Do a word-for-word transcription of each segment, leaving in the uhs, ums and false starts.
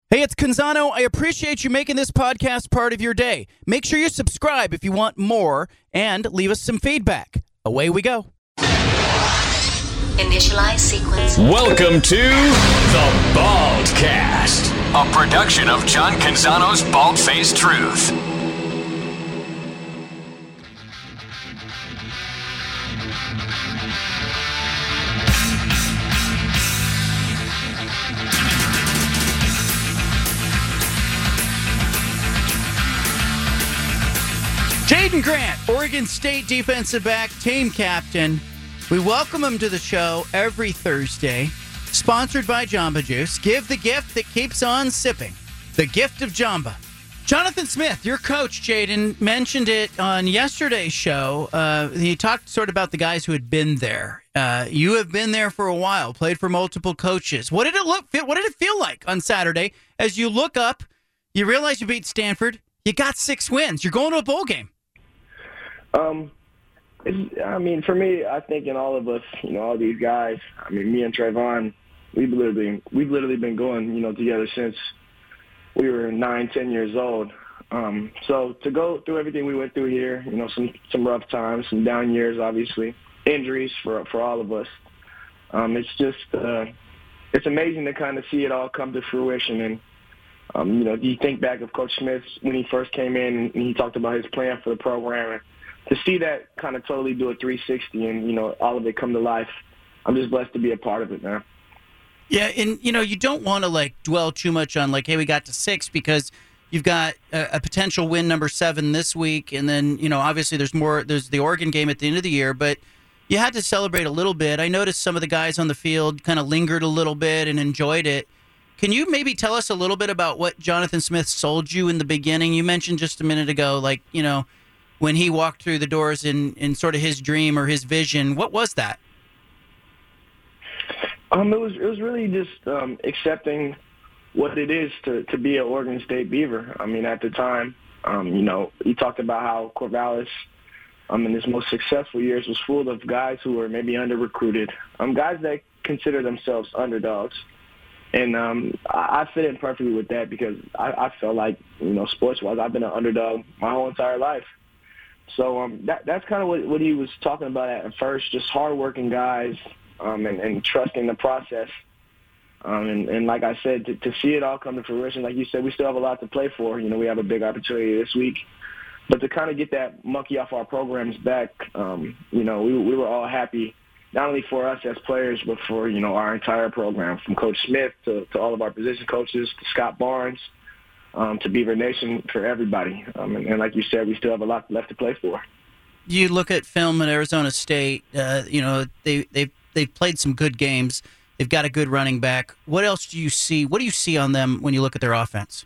Hey, it's Canzano. I appreciate you making this podcast part of your day. Make sure you subscribe if you want more and leave us some feedback. Away we go. Initialize sequence. Welcome to The Baldcast, a production of John Canzano's Bald-Faced Truth. Jaden Grant, Oregon State defensive back, team captain. We welcome him to the show every Thursday. Sponsored by Jamba Juice. Give the gift that keeps on sipping. The gift of Jamba. Jonathan Smith, your coach, Jaden, mentioned it on yesterday's show. Uh, he talked sort of about the guys who had been there. Uh, you have been there for a while, played for multiple coaches. What did it look? What did it feel like on Saturday as you look up, you realize you beat Stanford, you got six wins, you're going to a bowl game? Um, it's, I mean, for me, I think in all of us, you know, all these guys, I mean, me and Trayvon, we've literally, we've literally been going, you know, together since we were nine, ten years old. Um, so to go through everything we went through here, you know, some, some rough times, some down years, obviously, injuries for, for all of us. Um, it's just, uh, it's amazing to kind of see it all come to fruition. And, um, you know, you think back of Coach Smith when he first came in and he talked about his plan for the program, and to see that kind of totally do a three sixty and, you know, all of it come to life, I'm just blessed to be a part of it, man. Yeah, and, you know, you don't want to, like, dwell too much on, like, hey, we got to six, because you've got a, a potential win number seven this week, and then, you know, obviously there's more, there's the Oregon game at the end of the year, but you had to celebrate a little bit. I noticed some of the guys on the field kind of lingered a little bit and enjoyed it. Can you maybe tell us a little bit about what Jonathan Smith sold you in the beginning? You mentioned just a minute ago, like, you know, when he walked through the doors in, in sort of his dream or his vision. What was that? Um, it was it was really just um, accepting what it is to, to be an Oregon State Beaver. I mean, at the time, um, you know, he talked about how Corvallis, um, in his most successful years, was full of guys who were maybe under-recruited, um, guys that consider themselves underdogs. And um, I, I fit in perfectly with that because I, I felt like, you know, sports-wise, I've been an underdog my whole entire life. So um, that, that's kind of what, what he was talking about at first, just hardworking guys um, and, and trusting the process. Um, and, and like I said, to, to see it all come to fruition, like you said, we still have a lot to play for. You know, we have a big opportunity this week. But to kind of get that monkey off our programs back, um, you know, we, we were all happy, not only for us as players, but for, you know, our entire program, from Coach Smith to, to all of our position coaches, to Scott Barnes, Um, to Beaver Nation, for everybody. Um, and, and like you said, we still have a lot left to play for. You look at film at Arizona State, uh, you know, they, they've, they've played some good games. They've got a good running back. What else do you see? What do you see on them when you look at their offense?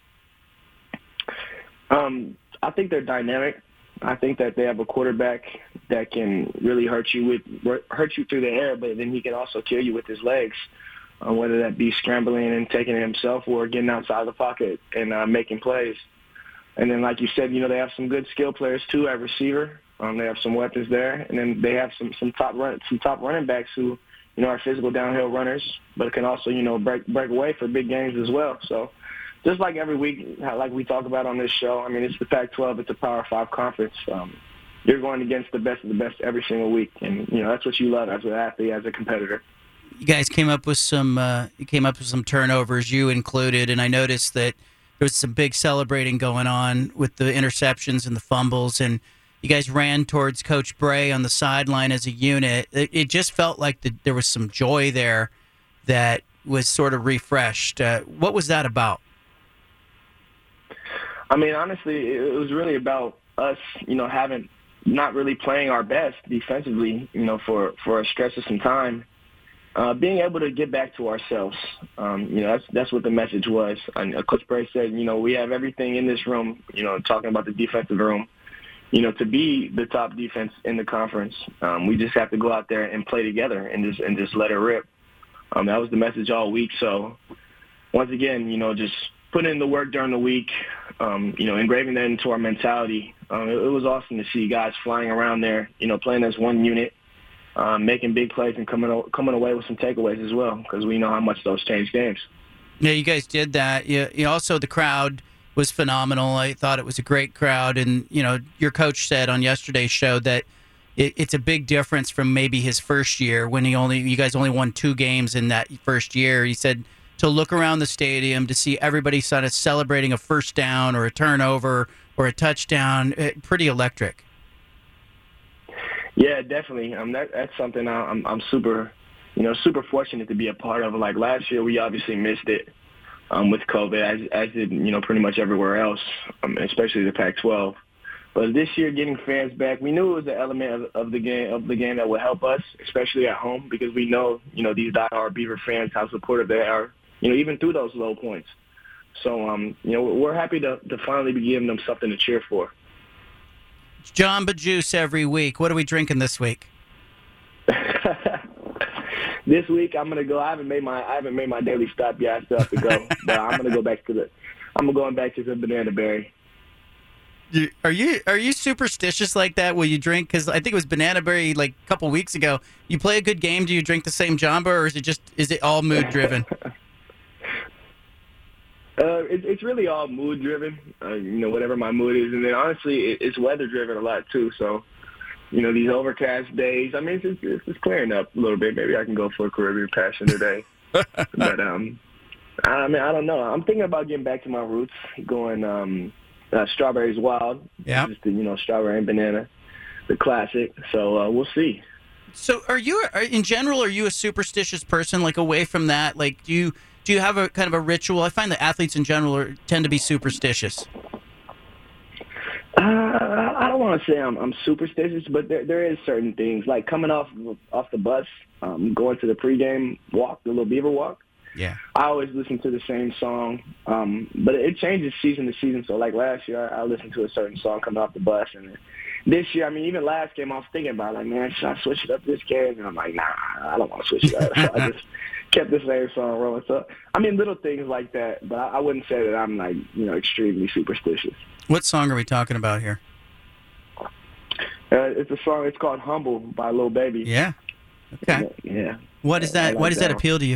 Um, I think they're dynamic. I think that they have a quarterback that can really hurt you with hurt you through the air, but then he can also kill you with his legs. Uh, whether that be scrambling and taking it himself or getting outside the pocket and uh, making plays. And then, like you said, you know, they have some good skill players, too, at receiver. Um, they have some weapons there. And then they have some, some top run, some top running backs who, you know, are physical downhill runners, but can also, you know, break break away for big games as well. So just like every week, like we talk about on this show, I mean, it's the Pac twelve. It's a Power five conference. Um, you're going against the best of the best every single week. And, you know, that's what you love as an athlete, as a competitor. You guys came up with some. Uh, you came up with some turnovers, you included, and I noticed that there was some big celebrating going on with the interceptions and the fumbles, and you guys ran towards Coach Bray on the sideline as a unit. It, it just felt like the, there was some joy there that was sort of refreshed. Uh, what was that about? I mean, honestly, it was really about us, you know, having not really playing our best defensively, you know, for, for a stretch of some time. Uh, being able to get back to ourselves, um, you know, that's that's what the message was. And uh, Coach Bray said, you know, we have everything in this room, you know, talking about the defensive room, you know, to be the top defense in the conference. Um, we just have to go out there and play together and just and just let it rip. Um, that was the message all week. So once again, you know, just putting in the work during the week, um, you know, engraving that into our mentality. Um, it, it was awesome to see guys flying around there, you know, playing as one unit. Um, making big plays and coming coming away with some takeaways as well, because we know how much those change games. Yeah, you guys did that. You, you also, the crowd was phenomenal. I thought it was a great crowd. And, you know, your coach said on yesterday's show that it, it's a big difference from maybe his first year when he only, you guys only won two games in that first year. He said to look around the stadium to see everybody sort of celebrating a first down or a turnover or a touchdown, it, pretty electric. Yeah, definitely. Um, that, that's something I, I'm, I'm super, you know, super fortunate to be a part of. Like last year, we obviously missed it um, with COVID, as, as did, you know, pretty much everywhere else, um, especially the Pac twelve. But this year, getting fans back, we knew it was an element of, of the game of the game that would help us, especially at home, because we know, you know, these diehard Beaver fans, how supportive they are, you know, even through those low points. So, um, you know, we're happy to, to finally be giving them something to cheer for. Jamba Juice every week. What are we drinking this week? This week I'm gonna go. I haven't made my I haven't made my daily stop yet. I still have to go, but I'm gonna go back to the. I'm going back to the banana berry. You, are you are you superstitious like that? Will you drink? Because I think it was banana berry like a couple weeks ago. You play a good game. Do you drink the same Jamba, or is it just is it all mood driven? Uh, it, it's really all mood driven, uh, you know, whatever my mood is. And then honestly, it, it's weather driven a lot too. So, you know, these overcast days, I mean, it's, it's, it's clearing up a little bit. Maybe I can go for a Caribbean Passion today. But, um, I mean, I don't know. I'm thinking about getting back to my roots, going um, uh, Strawberries Wild. Yeah. Just the, you know, strawberry and banana, the classic. So uh, we'll see. So are you, are, in general, are you a superstitious person, like away from that? Like, do you... Do you have a kind of a ritual? I find that athletes in general are, tend to be superstitious. Uh, I don't want to say I'm, I'm superstitious, but there there is certain things like coming off off the bus, um, going to the pregame walk, the little Beaver walk. Yeah. I always listen to the same song, um, but it changes season to season. So like last year, I, I listened to a certain song coming off the bus, and this year, I mean, even last game, I was thinking about like, man, should I switch it up this game? And I'm like, nah, I don't want to switch it up. So I just kept the same song rolling. So, I mean, little things like that, but I, I wouldn't say that I'm, like, you know, extremely superstitious. What song are we talking about here? Uh, it's a song, it's called Humble by Lil Baby. Yeah. Okay. Yeah. What is that? Like why does that, that appeal to you?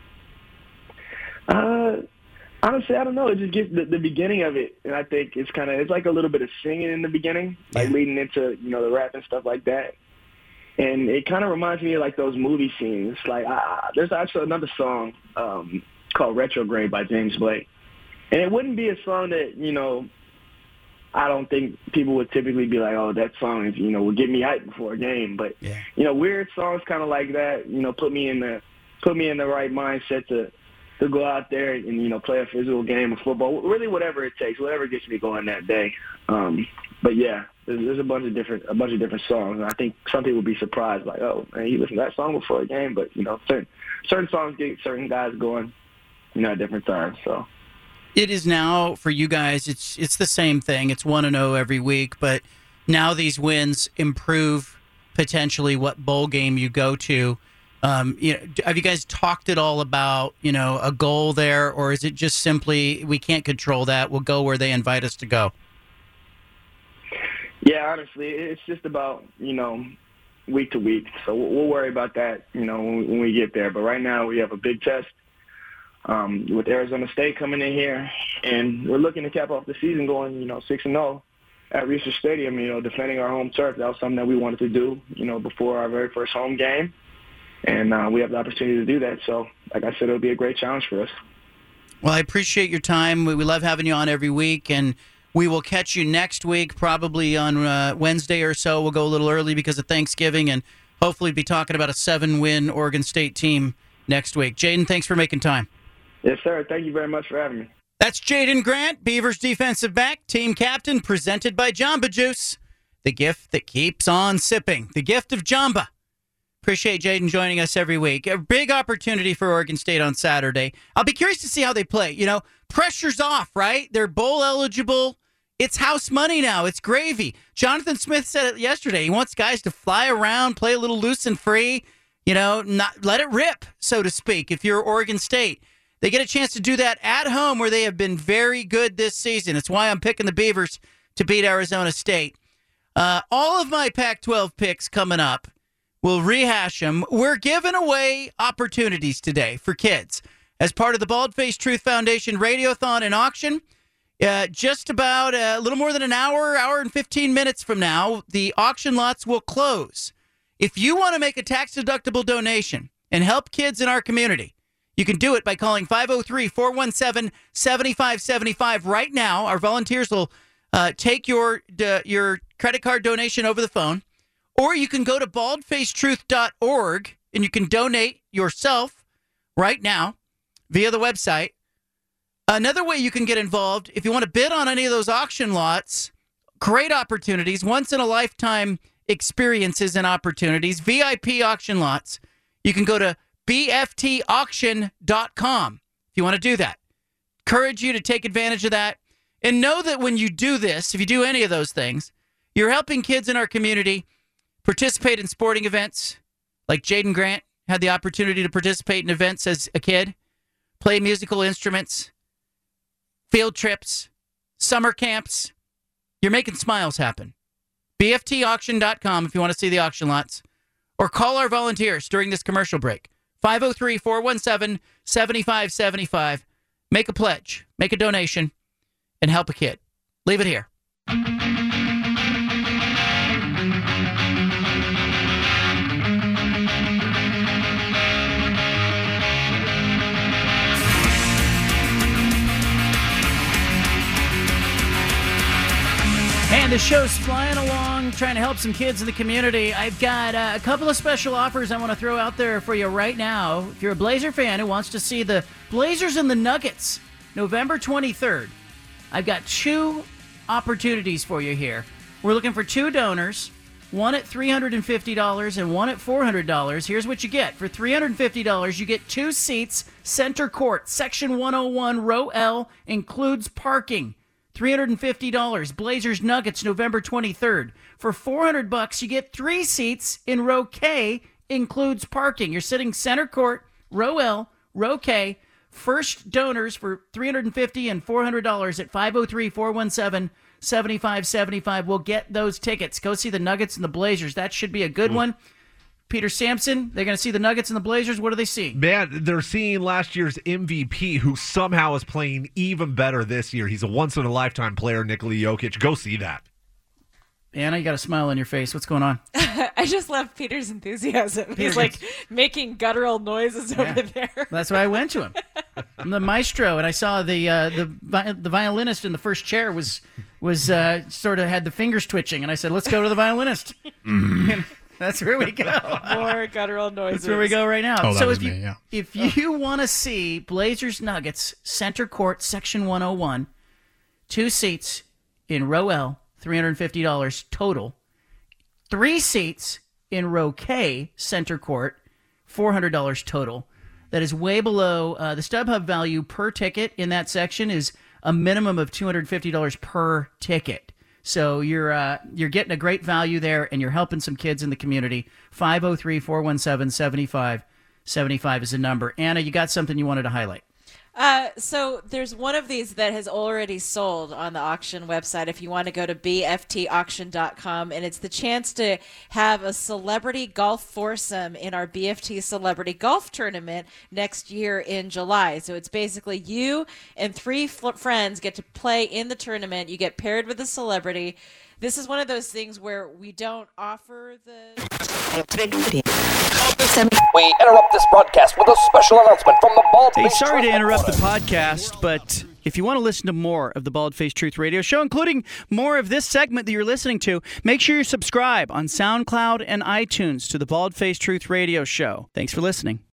Uh, honestly, I don't know. It just gets the, the beginning of it, and I think it's kind of, it's like a little bit of singing in the beginning, like yeah. leading into, you know, the rap and stuff like that. And it kind of reminds me of, like, those movie scenes. Like, I, there's actually another song um, called Retrograde by James Blake. And it wouldn't be a song that, you know, I don't think people would typically be like, oh, that song is, you know, will get me hyped before a game. But, yeah. you know, weird songs kind of like that, you know, put me in the put me in the right mindset to, to go out there and, you know, play a physical game of football. Really whatever it takes, whatever gets me going that day. Um, but, yeah. There's, there's a bunch of different a bunch of different songs, and I think some people will be surprised, like, oh, man, you listen to that song before a game, but you know, certain certain songs get certain guys going, you know, at different times. So it is now for you guys. It's it's the same thing. It's one and zero every week, but now these wins improve potentially what bowl game you go to. Um, you know, have you guys talked at all about you know a goal there, or is it just simply we can't control that? We'll go where they invite us to go. Yeah, honestly, it's just about, you know, week to week. So we'll worry about that, you know, when we, when we get there. But right now we have a big test um, with Arizona State coming in here, and we're looking to cap off the season going, you know, six and oh at Research Stadium, you know, defending our home turf. That was something that we wanted to do, you know, before our very first home game. And uh, we have the opportunity to do that. So, like I said, it'll be a great challenge for us. Well, I appreciate your time. We, we love having you on every week, and we will catch you next week, probably on uh, Wednesday or so. We'll go a little early because of Thanksgiving, and hopefully be talking about a seven-win Oregon State team next week. Jaden, thanks for making time. Yes, sir. Thank you very much for having me. That's Jaden Grant, Beavers defensive back, team captain, presented by Jamba Juice, the gift that keeps on sipping, the gift of Jamba. Appreciate Jaden joining us every week. A big opportunity for Oregon State on Saturday. I'll be curious to see how they play. You know, pressure's off, right? They're bowl eligible. It's house money now. It's gravy. Jonathan Smith said it yesterday. He wants guys to fly around, play a little loose and free, you know, not let it rip, so to speak, if you're Oregon State. They get a chance to do that at home where they have been very good this season. It's why I'm picking the Beavers to beat Arizona State. Uh, all of my Pac twelve picks coming up. We'll rehash them. We're giving away opportunities today for kids. as part of the Bald-Faced Truth Foundation Radiothon and auction. Uh, just about a little more than an hour, hour and fifteen minutes from now, the auction lots will close. If you want to make a tax-deductible donation and help kids in our community, you can do it by calling five oh three, four one seven, seven five seven five right now. Our volunteers will uh, take your uh, your credit card donation over the phone. Or you can go to bald faced truth dot org and you can donate yourself right now via the website. Another way you can get involved, if you want to bid on any of those auction lots, great opportunities, once-in-a-lifetime experiences and opportunities, V I P auction lots. You can go to b f t auction dot com if you want to do that. Encourage you to take advantage of that. And know that when you do this, if you do any of those things, you're helping kids in our community participate in sporting events, like Jaden Grant had the opportunity to participate in events as a kid, play musical instruments, field trips, summer camps. You're making smiles happen. b f t auction dot com if you want to see the auction lots. Or call our volunteers during this commercial break. five oh three, four one seven, seven five seven five. Make a pledge, make a donation, and help a kid. Leave it here. And the show's flying along, trying to help some kids in the community. I've got uh, a couple of special offers I want to throw out there for you right now. If you're a Blazer fan who wants to see the Blazers and the Nuggets, November twenty-third, I've got two opportunities for you here. We're looking for two donors, one at three hundred fifty dollars and one at four hundred dollars. Here's what you get. For three hundred fifty dollars, you get two seats, center court, section one oh one, row L, includes parking. three hundred fifty dollars, Blazers Nuggets, November twenty-third. For four hundred bucks, you get three seats in row K, includes parking. You're sitting center court, row L, row K. First donors for three hundred fifty dollars and four hundred dollars at five oh three, four one seven, seven five seven five will get those tickets. Go see the Nuggets and the Blazers. That should be a good mm. one. Peter Sampson, they're going to see the Nuggets and the Blazers. What are they seeing? Man, they're seeing last year's M V P, who somehow is playing even better this year. He's a once-in-a-lifetime player, Nikola Jokic. Go see that. Anna, you got a smile on your face. What's going on? I just love Peter's enthusiasm. Peter He's like gets... making guttural noises yeah. over there. That's why I went to him. I'm the maestro, and I saw the uh, the the violinist in the first chair was was uh, sort of had the fingers twitching, and I said, "Let's go to the violinist." Mm. That's where we go. More guttural noises. That's where we go right now. Oh, that so was if you me, yeah. if you want to see Blazers Nuggets center court section one oh one, two seats in row L, three hundred fifty dollars total. Three seats in row K center court, four hundred dollars total. That is way below uh, the StubHub value per ticket in that section is a minimum of two hundred fifty dollars per ticket. So you're uh, you're getting a great value there, and you're helping some kids in the community. five oh three, four one seven, seven five seven five is the number. Anna, you got something you wanted to highlight. Uh, so there's one of these that has already sold on the auction website if you want to go to b f t auction dot com, and it's the chance to have a celebrity golf foursome in our B F T Celebrity Golf Tournament next year in July. So it's basically you and three f- friends get to play in the tournament. You get paired with a celebrity. This is one of those things where we don't offer the... We interrupt this broadcast with a special announcement from the Bald Hey, Faced sorry Truth to interrupt the Reporter. podcast, but if you want to listen to more of the Bald Faced Truth Radio Show, including more of this segment that you're listening to, make sure you subscribe on SoundCloud and iTunes to the Bald Faced Truth Radio Show. Thanks for listening.